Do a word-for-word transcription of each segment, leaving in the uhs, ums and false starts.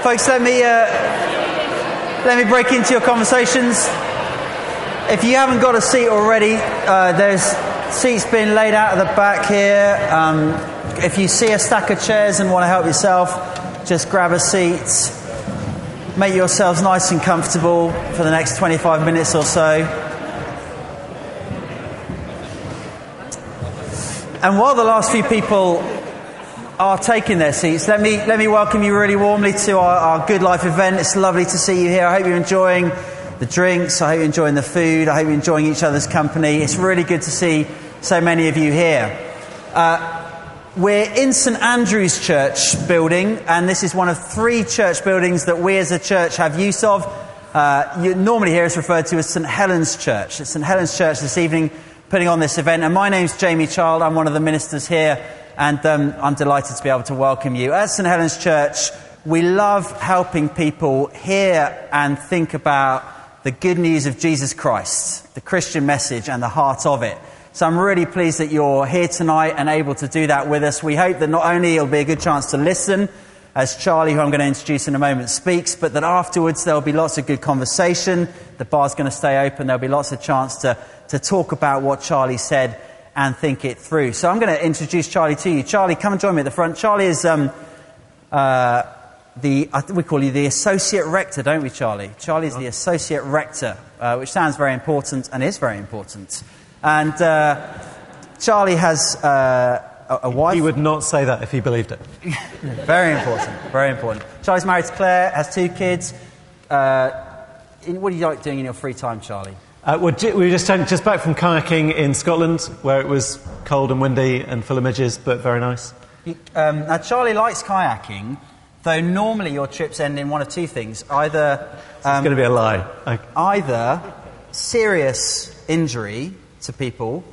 Folks, let me uh, let me break into your conversations. If you haven't got a seat already, uh, there's seats being laid out at the back here. Um, if you see a stack of chairs and want to help yourself, just grab a seat. Make yourselves nice and comfortable for the next twenty-five minutes or so. And while the last few people are taking their seats, let me let me welcome you really warmly to our, our Good Life event. It's lovely to see you here. I hope you're enjoying the drinks. I hope you're enjoying the food. I hope you're enjoying each other's company. It's really good to see so many of you here. Uh, we're in St Andrew's Church building, and this is one of three church buildings that we as a church have use of. Uh, you normally hear us referred to as St Helen's Church. It's St Helen's Church this evening putting on this event, and my name's Jamie Child. I'm one of the ministers here. And um, I'm delighted to be able to welcome you. At St Helen's Church, we love helping people hear and think about the good news of Jesus Christ, the Christian message and the heart of it. So I'm really pleased that you're here tonight and able to do that with us. We hope that not only it'll be a good chance to listen as Charlie, who I'm going to introduce in a moment, speaks, but that afterwards there'll be lots of good conversation. The bar's going to stay open. There'll be lots of chance to, to talk about what Charlie said and think it through. So I'm going to introduce Charlie to you. Charlie, come and join me at the front. Charlie is um, uh, the, I think we call you the Associate Rector, don't we, Charlie? Charlie is the Associate Rector, uh, which sounds very important and is very important. And uh, Charlie has uh, a, a wife. He would not say that if he believed it. Very important, very important. Charlie's married to Claire, has two kids. Uh, in, what do you like doing in your free time, Charlie? Uh, well, we were just, just back from kayaking in Scotland, where it was cold and windy and full of midges, but very nice. You, um, now, Charlie likes kayaking, though normally your trips end in one of two things. Either... Um, it's going to be a lie. I... Either serious injury to people,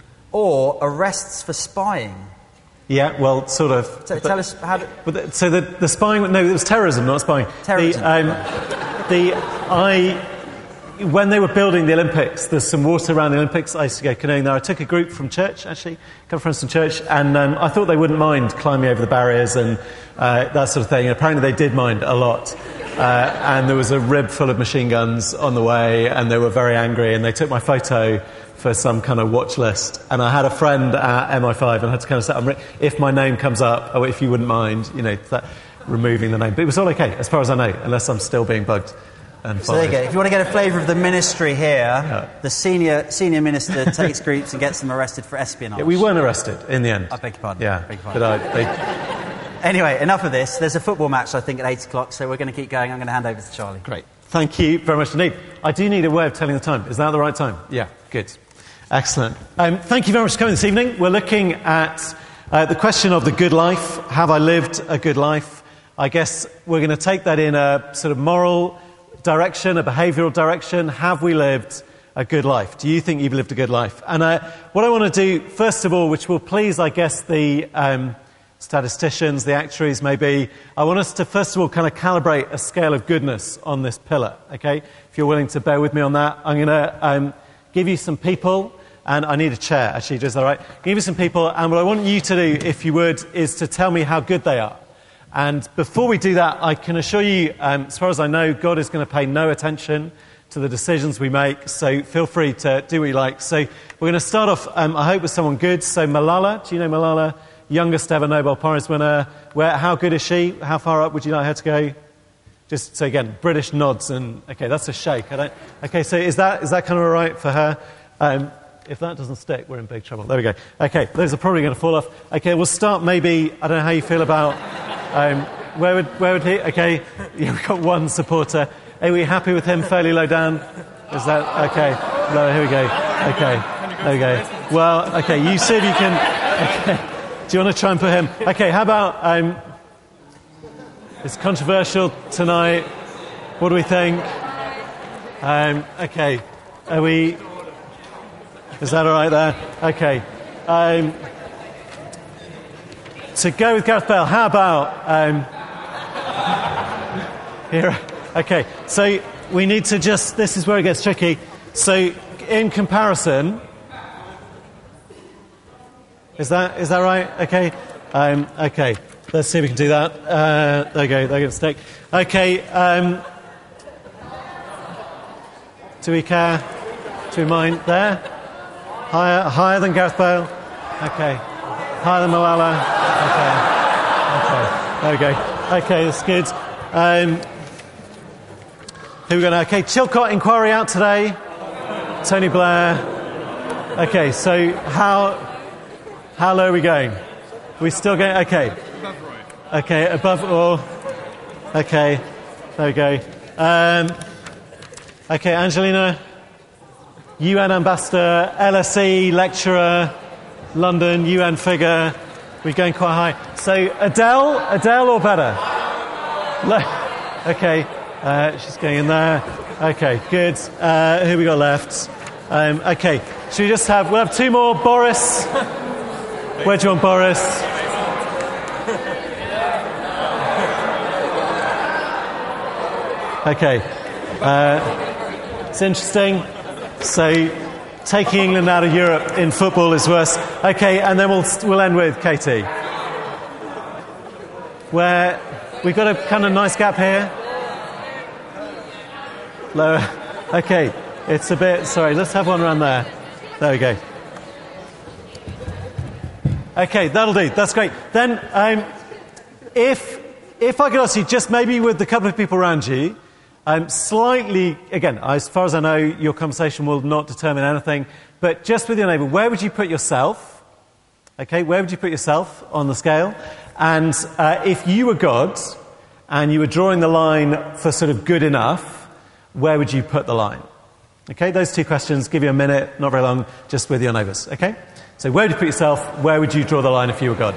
or arrests for spying. Yeah, well, sort of. So but, tell us how... To... But the, so the, the spying... No, it was terrorism, not spying. Terrorism. The, um, the I... When they were building the Olympics, there's some water around the Olympics. I used to go canoeing there. I took a group from church, actually, a couple of friends from church, and um, I thought they wouldn't mind climbing over the barriers and uh, that sort of thing. And apparently they did mind a lot. Uh, and there was a rib full of machine guns on the way, and they were very angry, and they took my photo for some kind of watch list. And I had a friend at M I five, and I had to kind of say, I'm re- if my name comes up, oh, if you wouldn't mind, you know, that, removing the name. But it was all okay, as far as I know, unless I'm still being bugged. So there you go. If you want to get a flavour of the ministry here, yeah. the senior senior minister takes groups and gets them arrested for espionage. Yeah, we weren't arrested in the end. I beg your pardon. Yeah, beg your pardon. But I, they... Anyway, enough of this. There's a football match, I think, at eight o'clock, so we're going to keep going. I'm going to hand over to Charlie. Great. Thank you very much indeed. I do need a way of telling the time. Is that the right time? Yeah, good. Excellent. Um, thank you very much for coming this evening. We're looking at uh, the question of the good life. Have I lived a good life? I guess we're going to take that in a sort of moral direction, a behavioural direction. Have we lived a good life? Do you think you've lived a good life? And uh, what I want to do, first of all, which will please, I guess, the um, statisticians, the actuaries maybe, I want us to, first of all, kind of calibrate a scale of goodness on this pillar, okay? If you're willing to bear with me on that, I'm going to um, give you some people, and I need a chair, actually, is that right? Give you some people, and what I want you to do, if you would, is to tell me how good they are. And before we do that, I can assure you, um, as far as I know, God is going to pay no attention to the decisions we make, so feel free to do what you like. So we're going to start off, um, I hope, with someone good. So Malala, do you know Malala? Youngest ever Nobel Prize winner. Where? How good is she? How far up would you like her to go? Just, so again, British nods and, okay, that's a shake. I don't, okay, so is that is that kind of all right for her? Um, if that doesn't stick, we're in big trouble. There we go. Okay, those are probably going to fall off. Okay, we'll start maybe, I don't know how you feel about... Um, where would where would he? Okay, yeah, we've got one supporter. Are we happy with him? Fairly low down. Is that okay? No, here we go. Okay, there we go. Well, okay, you said you can. Okay. Do you want to try and put him? Okay, how about? Um, it's controversial tonight. What do we think? Um, okay, are we? Is that all right there? Okay. Um, To go with Gareth Bale, how about... Um, here, okay, so we need to just... This is where it gets tricky. So, in comparison... Is that is that right? Okay. Um, okay. let's see if we can do that. Uh, there you go, they're going to stick. Okay, um, do we care? Do we mind? There? Higher, higher than Gareth Bale? Okay. Higher than Malala? Okay. Okay, there we go. Okay, that's good. Um, who are we going to... Okay, Chilcot Inquiry out today. Tony Blair. Okay, so how how low are we going? Are we still going? Okay. Okay, above all. Okay, there we go. Um, okay, Angelina, U N Ambassador, L S E Lecturer, London, U N figure. We're going quite high. So Adele, Adele or better? Okay, uh, she's going in there. Okay, good. Uh, who we got left? Um, okay, should we just have... We'll have two more. Boris. Where do you want Boris? Okay. Uh, it's interesting. So, taking England out of Europe in football is worse. Okay, and then we'll we'll end with Katie. Where we've got a kind of nice gap here. Lower. Okay. It's a bit... Sorry, let's have one around there. There we go. Okay, that'll do. That's great. Then, um, if if I could ask you, just maybe with the couple of people around you, um, slightly... Again, as far as I know, your conversation will not determine anything, but just with your neighbour, where would you put yourself? Okay, where would you put yourself on the scale? And uh, if you were God, and you were drawing the line for sort of good enough, where would you put the line? Okay, those two questions, give you a minute, not very long, just with your neighbours, okay? So where would you put yourself? Where would you draw the line if you were God?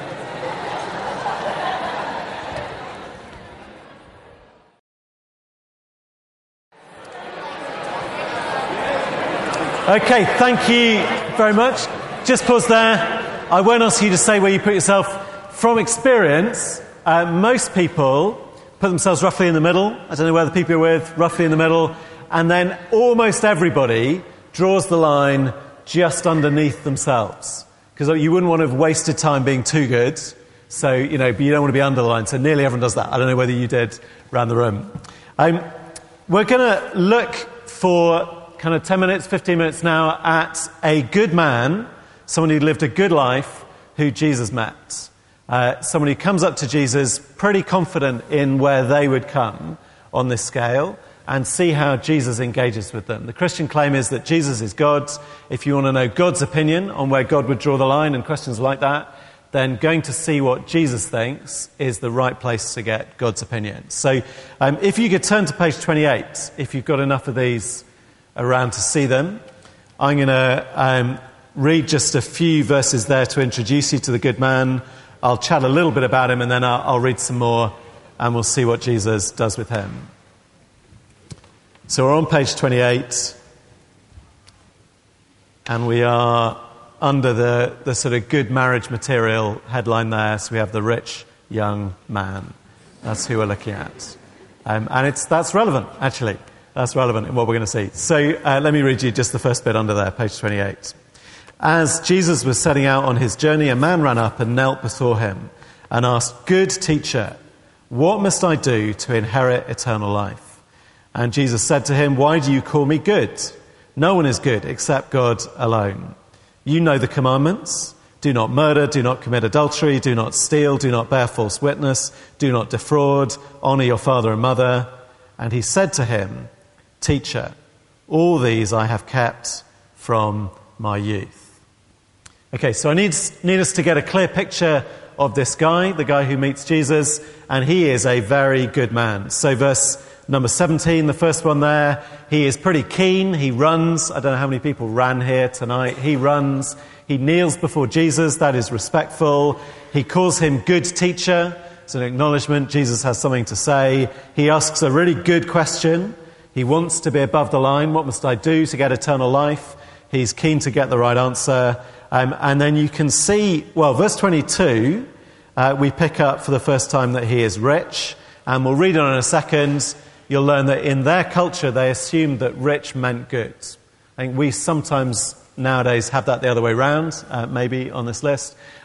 Okay, thank you very much. Just pause there. I won't ask you to say where you put yourself. From experience, uh, most people put themselves roughly in the middle. I don't know where the people you're with, roughly in the middle. And then almost everybody draws the line just underneath themselves. Because you wouldn't want to have wasted time being too good. So, you know, but you don't want to be under the line. So nearly everyone does that. I don't know whether you did around the room. Um, we're going to look for kind of ten minutes, fifteen minutes now at a good man, someone who lived a good life, who Jesus met. Uh, someone who comes up to Jesus pretty confident in where they would come on this scale, and see how Jesus engages with them. The Christian claim is that Jesus is God. If you want to know God's opinion on where God would draw the line and questions like that, then going to see what Jesus thinks is the right place to get God's opinion. So um, if you could turn to page twenty-eight, if you've got enough of these around to see them, I'm going to um, read just a few verses there to introduce you to the good man. I'll chat a little bit about him, and then I'll, I'll read some more, and we'll see what Jesus does with him. So we're on page twenty-eight, and we are under the, the sort of good marriage material headline there. So we have the rich young man. That's who we're looking at. Um, and it's that's relevant, actually. That's relevant in what we're going to see. So uh, let me read you just the first bit under there, page twenty-eight. As Jesus was setting out on his journey, a man ran up and knelt before him and asked, "Good teacher, what must I do to inherit eternal life?" And Jesus said to him, "Why do you call me good? No one is good except God alone. You know the commandments. Do not murder, do not commit adultery, do not steal, do not bear false witness, do not defraud, honour your father and mother." And he said to him, "Teacher, all these I have kept from my youth." Okay, so I need, need us to get a clear picture of this guy, the guy who meets Jesus, and he is a very good man. So verse number seventeen, the first one there, he is pretty keen, he runs. I don't know how many people ran here tonight. He runs, he kneels before Jesus, that is respectful. He calls him good teacher, it's an acknowledgement, Jesus has something to say. He asks a really good question. He wants to be above the line. What must I do to get eternal life? He's keen to get the right answer. Um, and then you can see, well, verse twenty-two, uh, we pick up for the first time that he is rich. And we'll read on in a second. You'll learn that in their culture, they assumed that rich meant good. I think we sometimes nowadays have that the other way round, uh, maybe on this list.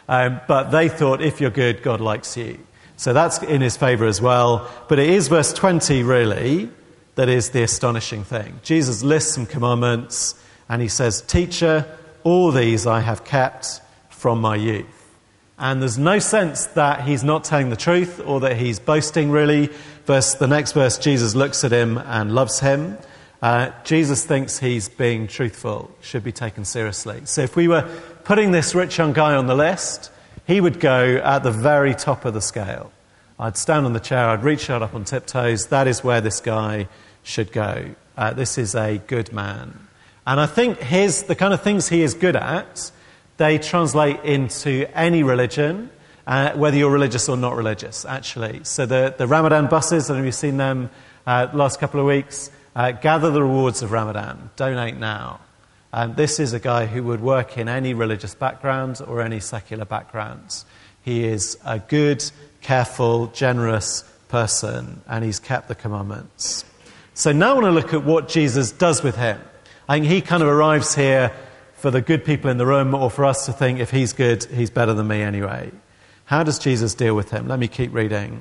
Um, but they thought, if you're good, God likes you. So that's in his favour as well. But it is verse twenty, really, that is the astonishing thing. Jesus lists some commandments, and he says, "Teacher, all these I have kept from my youth." And there's no sense that he's not telling the truth or that he's boasting, really. Verse, the next verse, Jesus looks at him and loves him. Uh, Jesus thinks he's being truthful, should be taken seriously. So if we were putting this rich young guy on the list, he would go at the very top of the scale. I'd stand on the chair, I'd reach out up on tiptoes. That is where this guy should go. Uh, this is a good man. And I think his, the kind of things he is good at, they translate into any religion, uh, whether you're religious or not religious, actually. So the, the Ramadan buses, I don't know if you've seen them uh, the last couple of weeks, uh, gather the rewards of Ramadan, donate now. And this is a guy who would work in any religious background or any secular background. He is a good, careful, generous person, and he's kept the commandments. So now I want to look at what Jesus does with him. I think he kind of arrives here for the good people in the room, or for us to think, if he's good, he's better than me anyway. How does Jesus deal with him? Let me keep reading.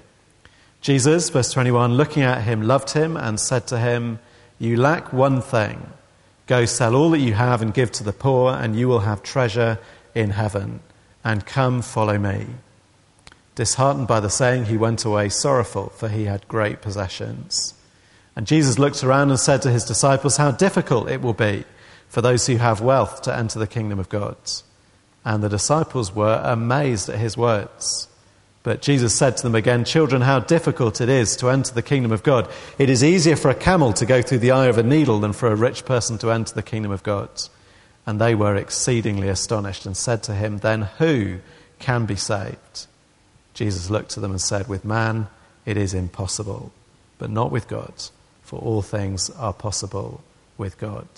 Jesus, verse twenty-one, looking at him, loved him and said to him, "You lack one thing. Go sell all that you have and give to the poor, and you will have treasure in heaven. And come, follow me." Disheartened by the saying, he went away sorrowful, for he had great possessions. And Jesus looked around and said to his disciples, "How difficult it will be for those who have wealth to enter the kingdom of God." And the disciples were amazed at his words. But Jesus said to them again, "Children, how difficult it is to enter the kingdom of God. It is easier for a camel to go through the eye of a needle than for a rich person to enter the kingdom of God." And they were exceedingly astonished and said to him, "Then who can be saved?" Jesus looked to them and said, "With man it is impossible, but not with God, for all things are possible with God."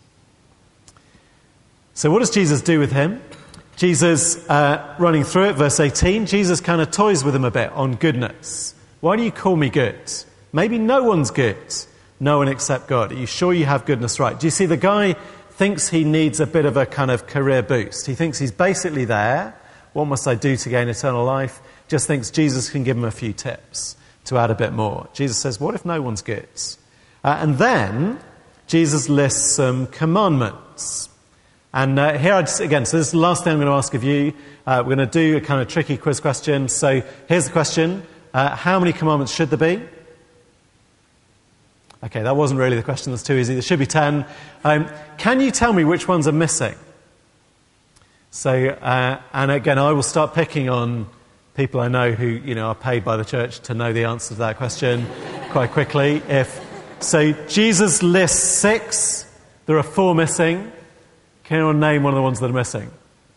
So what does Jesus do with him? Jesus, uh, running through it, verse eighteen, Jesus kind of toys with him a bit on goodness. Why do you call me good? Maybe no one's good. No one except God. Are you sure you have goodness right? Do you see the guy thinks he needs a bit of a kind of career boost? He thinks he's basically there. What must I do to gain eternal life? Just thinks Jesus can give him a few tips to add a bit more. Jesus says, what if no one's good? Uh, and then Jesus lists some commandments. And uh, here, I just, again, so this is the last thing I'm going to ask of you. Uh, we're going to do a kind of tricky quiz question. So here's the question. Uh, how many commandments should there be? Okay, that wasn't really the question. That's too easy. There should be ten. Um, can you tell me which ones are missing? So, uh, and again, I will start picking on people I know who, you know, are paid by the church to know the answer to that question quite quickly. If so, Jesus lists six. There are four missing. Can anyone name one of the ones that are missing?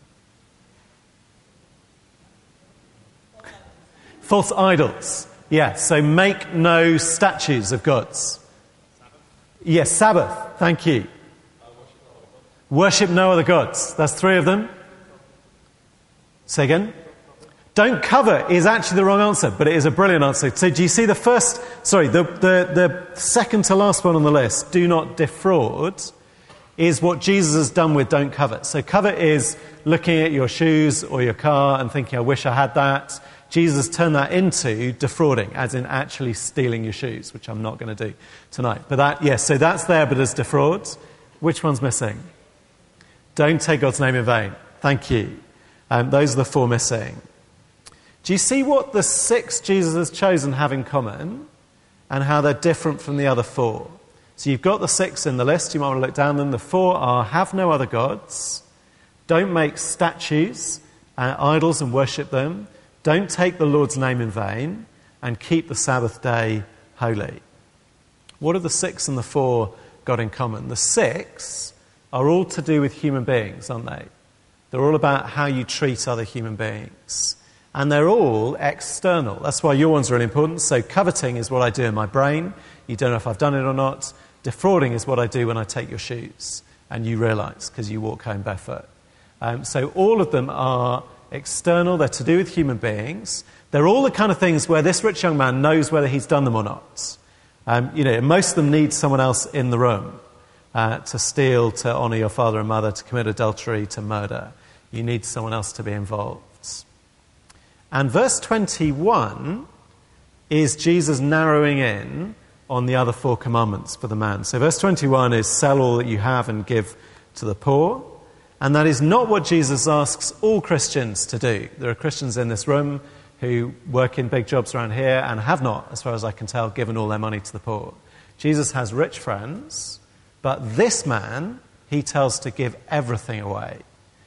False idols. Yeah, so make no statues of gods. Yes, Sabbath. Thank you. Worship no other gods. That's three of them. Say again. Don't covet is actually the wrong answer, but it is a brilliant answer. So do you see the first, sorry, the, the, the second to last one on the list, do not defraud, is what Jesus has done with don't covet. So covet is looking at your shoes or your car and thinking, I wish I had that. Jesus turned that into defrauding, as in actually stealing your shoes, which I'm not going to do tonight. But that, yes, so that's there, but as defraud. Which one's missing? Don't take God's name in vain. Thank you. Um, those are the four missing. Do you see what the six Jesus has chosen have in common and how they're different from the other four? So you've got the six in the list. You might want to look down them. The four are have no other gods, don't make statues, uh, idols and worship them, don't take the Lord's name in vain, and keep the Sabbath day holy. What have the six and the four got in common? The six are all to do with human beings, aren't they? They're all about how you treat other human beings. And they're all external. That's why your one's really important. So coveting is what I do in my brain. You don't know if I've done it or not. Defrauding is what I do when I take your shoes. And you realise, because you walk home barefoot. Um, so all of them are external. They're to do with human beings. They're all the kind of things where this rich young man knows whether he's done them or not. Um, you know, most of them need someone else in the room. Uh, to steal, to honour your father and mother, to commit adultery, to murder. You need someone else to be involved. And verse twenty-one is Jesus narrowing in on the other four commandments for the man. So verse twenty-one is sell all that you have and give to the poor. And that is not what Jesus asks all Christians to do. There are Christians in this room who work in big jobs around here and have not, as far as I can tell, given all their money to the poor. Jesus has rich friends, but this man, he tells to give everything away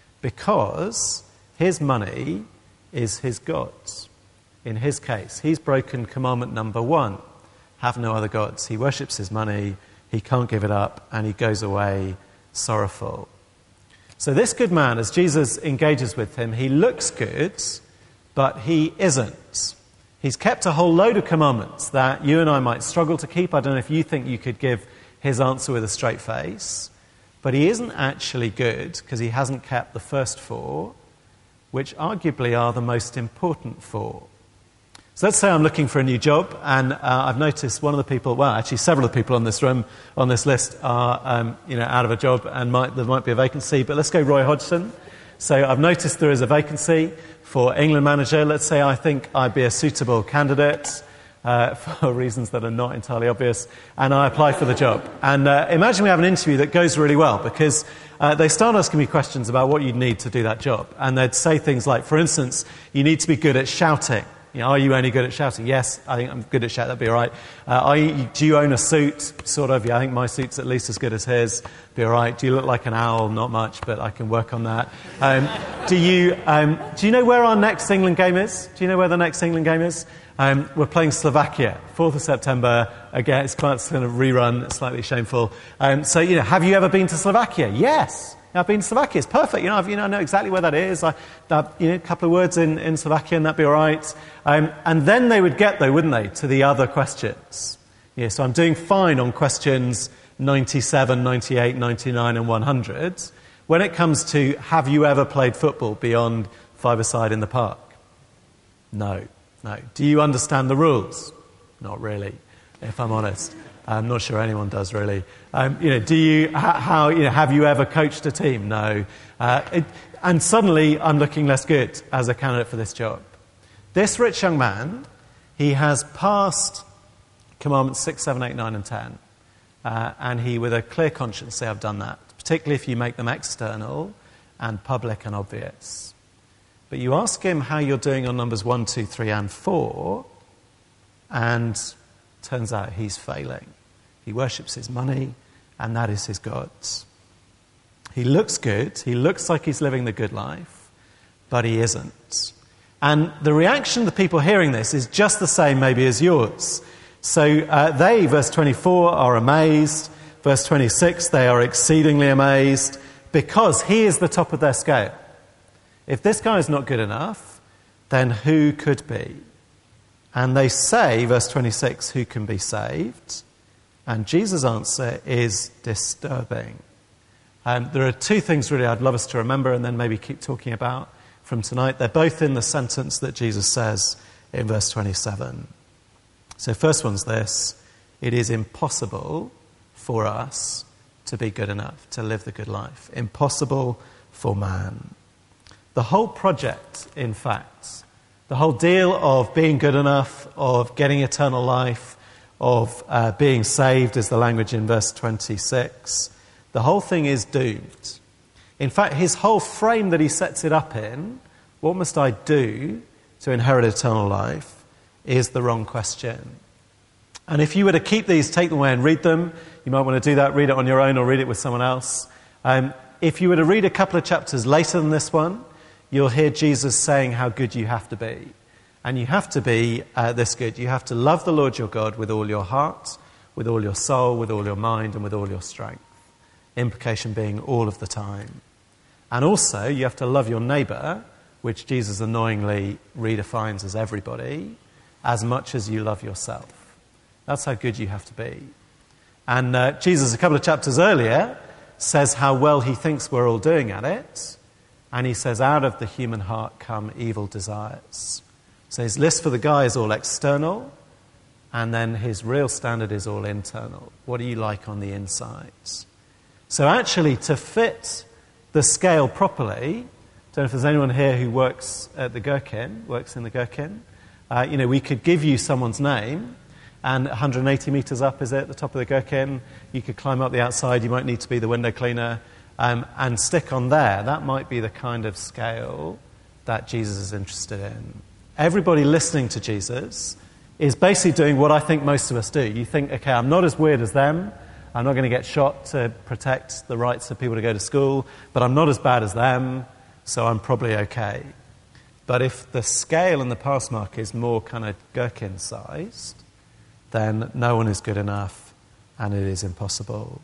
because his money is his God's. In his case, he's broken commandment number one, have no other gods. He worships his money, he can't give it up, and he goes away sorrowful. So this good man, as Jesus engages with him, he looks good, but he isn't. He's kept a whole load of commandments that you and I might struggle to keep. I don't know if you think you could give his answer with a straight face. But he isn't actually good because he hasn't kept the first four, which arguably are the most important four. So let's say I'm looking for a new job, and uh, I've noticed one of the people, well, actually several of the people on this room, on this list, are um, you know, out of a job, and might, there might be a vacancy. But let's go Roy Hodgson. So I've noticed there is a vacancy for England manager. Let's say I think I'd be a suitable candidate uh, for reasons that are not entirely obvious, and I apply for the job. And uh, imagine we have an interview that goes really well, because uh, they start asking me questions about what you'd need to do that job. And they'd say things like, for instance, you need to be good at shouting. You know, are you only good at shouting? Yes, I think I'm good at shouting. That'd be all right. Uh, are you, do you own a suit? Sort of. Yeah, I think my suit's at least as good as his. Be all right. Do you look like an owl? Not much, but I can work on that. Um, do you um, do you know where our next England game is? Do you know where the next England game is? Um, we're playing Slovakia, fourth of September. Again, it's quite kind of rerun. It's slightly shameful. Um, so, you know, have you ever been to Slovakia? Yes. I've been to Slovakia. It's perfect. You know, I've, you know, I know exactly where that is. I, that, you know, a couple of words in, in Slovakian, that'd be all right. Um, and then they would get, though, wouldn't they, to the other questions. Yeah, so I'm doing fine on questions ninety-seven, ninety-eight, ninety-nine, and one hundred. When it comes to, have you ever played football beyond five-a-side in the park? No, no. Do you understand the rules? Not really, if I'm honest. I'm not sure anyone does, really. Um, you know, do you, how, you know, have you ever coached a team? No. Uh, it, and suddenly I'm looking less good as a candidate for this job. This rich young man, he has passed commandments six, seven, eight, nine, and ten. Uh, and he, with a clear conscience, say, I've done that. Particularly if you make them external and public and obvious. But you ask him how you're doing on numbers one, two, three, and four, and turns out he's failing. He worships his money, and that is his gods. He looks good, he looks like he's living the good life, but he isn't. And the reaction of the people hearing this is just the same maybe as yours. So uh, they, verse twenty-four, are amazed. Verse twenty-six, they are exceedingly amazed, because he is the top of their scale. If this guy is not good enough, then who could be? And they say, verse twenty-six, who can be saved? And Jesus' answer is disturbing. Um, there are two things really I'd love us to remember and then maybe keep talking about from tonight. They're both in the sentence that Jesus says in verse twenty-seven. So first one's this: it is impossible for us to be good enough, to live the good life. Impossible for man. The whole project, in fact, the whole deal of being good enough, of getting eternal life, of uh, being saved, is the language in verse twenty-six. The whole thing is doomed. In fact, his whole frame that he sets it up in, what must I do to inherit eternal life, is the wrong question. And if you were to keep these, take them away and read them, you might want to do that, read it on your own or read it with someone else. Um, if you were to read a couple of chapters later than this one, you'll hear Jesus saying how good you have to be. And you have to be uh, this good. You have to love the Lord your God with all your heart, with all your soul, with all your mind, and with all your strength. Implication being all of the time. And also, you have to love your neighbour, which Jesus annoyingly redefines as everybody, as much as you love yourself. That's how good you have to be. And uh, Jesus, a couple of chapters earlier, says how well he thinks we're all doing at it. And he says, out of the human heart come evil desires. So his list for the guy is all external, and then his real standard is all internal. What do you like on the inside? So actually, to fit the scale properly, don't know if there's anyone here who works at the Gherkin, works in the Gherkin. Uh, you know, we could give you someone's name, and one hundred eighty metres up, is it, at the top of the Gherkin? You could climb up the outside, you might need to be the window cleaner, um, and stick on there. That might be the kind of scale that Jesus is interested in. Everybody listening to Jesus is basically doing what I think most of us do. You think, okay, I'm not as weird as them, I'm not going to get shot to protect the rights of people to go to school, but I'm not as bad as them, so I'm probably okay. But if the scale and the pass mark is more kind of Gherkin-sized, then no one is good enough, and it is impossible.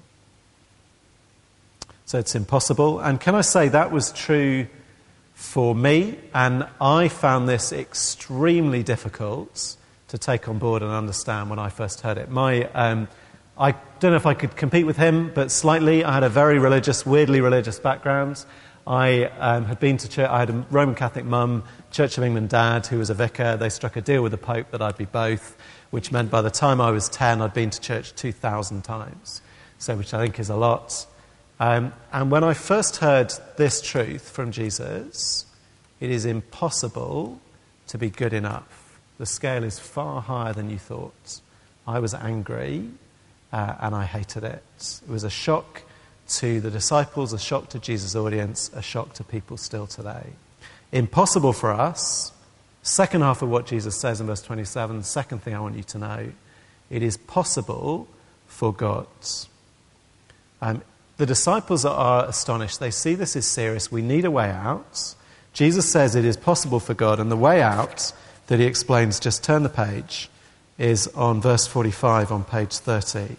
So it's impossible. And can I say that was true for me, and I found this extremely difficult to take on board and understand when I first heard it. My, um, I don't know if I could compete with him, but slightly. I had a very religious, weirdly religious background. I um, had been to church. I had a Roman Catholic mum, Church of England dad, who was a vicar. They struck a deal with the Pope that I'd be both, which meant by the time I was ten, I'd been to church two thousand times, so which I think is a lot. Um, and when I first heard this truth from Jesus, it is impossible to be good enough. The scale is far higher than you thought. I was angry, uh, and I hated it. It was a shock to the disciples, a shock to Jesus' audience, a shock to people still today. Impossible for us. Second half of what Jesus says in verse twenty-seven, second thing I want you to know, it is possible for God. Um, the disciples are astonished. They see this is serious. We need a way out. Jesus says it is possible for God, and the way out that he explains, just turn the page, is on verse forty-five on page thirty.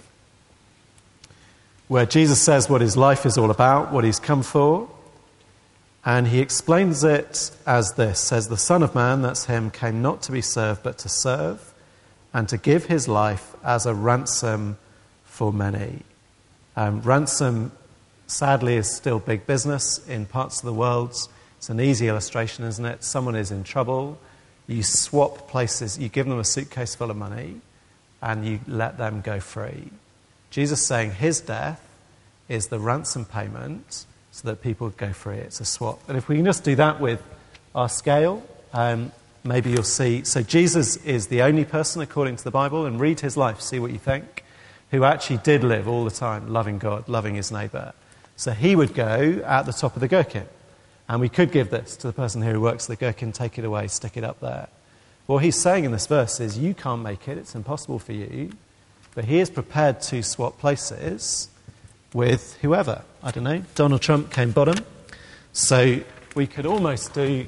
Where Jesus says what his life is all about, what he's come for, and he explains it as this, says, the Son of Man, that's him, came not to be served, but to serve, and to give his life as a ransom for many. Um, ransom, sadly, is still big business in parts of the world. It's an easy illustration, isn't it? Someone is in trouble, you swap places, you give them a suitcase full of money, and you let them go free. Jesus is saying his death is the ransom payment so that people go free. It's a swap. And if we can just do that with our scale, um, maybe you'll see. So Jesus is the only person, according to the Bible, and read his life, see what you think, who actually did live all the time loving God, loving his neighbour. So he would go at the top of the Gherkin. And we could give this to the person who works the Gherkin, take it away, stick it up there. What he's saying in this verse is you can't make it, it's impossible for you. But he is prepared to swap places with whoever. I don't know, Donald Trump came bottom. So we could almost do,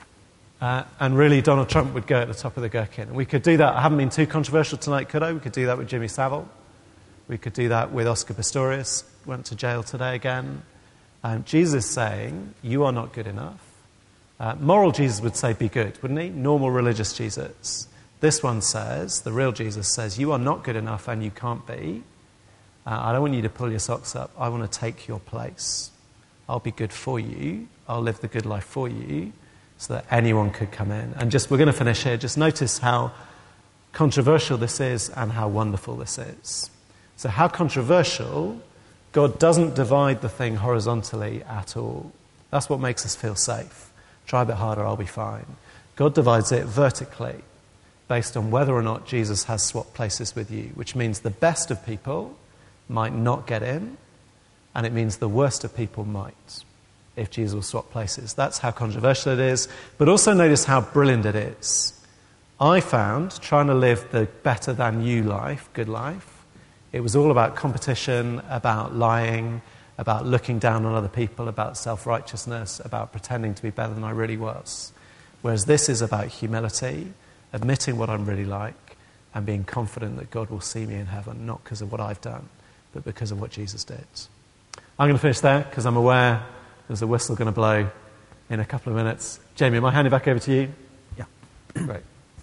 uh, and really Donald Trump would go at the top of the Gherkin. And we could do that. I haven't been too controversial tonight, could I? We could do that with Jimmy Savile. We could do that with Oscar Pistorius, went to jail today again. Um, Jesus is saying, you are not good enough. Uh, moral Jesus would say, be good, wouldn't he? Normal religious Jesus. This one says, the real Jesus says, you are not good enough and you can't be. Uh, I don't want you to pull your socks up. I want to take your place. I'll be good for you. I'll live the good life for you so that anyone could come in. And just, we're going to finish here. Just notice how controversial this is and how wonderful this is. So how controversial, God doesn't divide the thing horizontally at all. That's what makes us feel safe. Try a bit harder, I'll be fine. God divides it vertically, based on whether or not Jesus has swapped places with you, which means the best of people might not get in, and it means the worst of people might, if Jesus will swap places. That's how controversial it is, but also notice how brilliant it is. I found, trying to live the better than you life, good life, it was all about competition, about lying, about looking down on other people, about self-righteousness, about pretending to be better than I really was. Whereas this is about humility, admitting what I'm really like, and being confident that God will see me in heaven, not because of what I've done, but because of what Jesus did. I'm going to finish there, because I'm aware there's a whistle going to blow in a couple of minutes. Jamie, am I handing back over to you? Yeah. Great.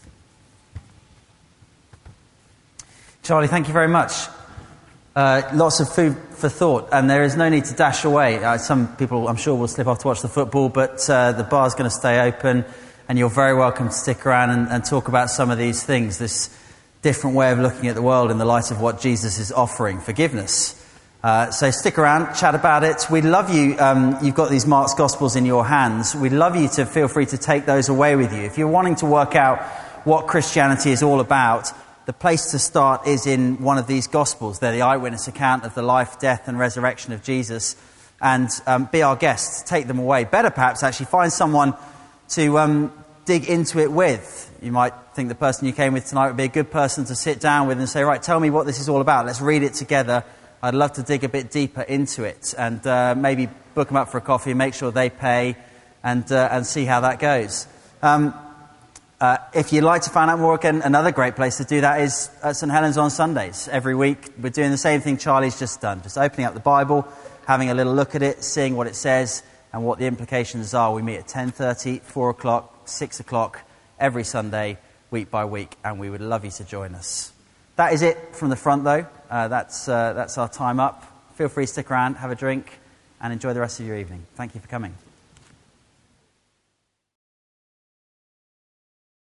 Charlie, thank you very much. Uh, lots of food for thought, and there is no need to dash away. Uh, some people, I'm sure, will slip off to watch the football, but uh, the bar's going to stay open, and you're very welcome to stick around and, and talk about some of these things, this different way of looking at the world in the light of what Jesus is offering, forgiveness, Uh, so stick around, chat about it. We'd love you, um, you've got these Mark's Gospels in your hands. We'd love you to feel free to take those away with you. If you're wanting to work out what Christianity is all about, the place to start is in one of these Gospels. They're the eyewitness account of the life, death and resurrection of Jesus. And um, be our guests, take them away. Better perhaps actually find someone to um, dig into it with. You might think the person you came with tonight would be a good person to sit down with and say, right, tell me what this is all about. Let's read it together. I'd love to dig a bit deeper into it, and uh, maybe book them up for a coffee, make sure they pay, and uh, and see how that goes. Um, uh, if you'd like to find out more, again, another great place to do that is at St Helens on Sundays. Every week we're doing the same thing Charlie's just done, just opening up the Bible, having a little look at it, seeing what it says and what the implications are. We meet at ten thirty, four o'clock, six o'clock every Sunday, week by week, and we would love you to join us. That is it from the front, though. Uh, that's uh, that's our time up. Feel free to stick around, have a drink, and enjoy the rest of your evening. Thank you for coming.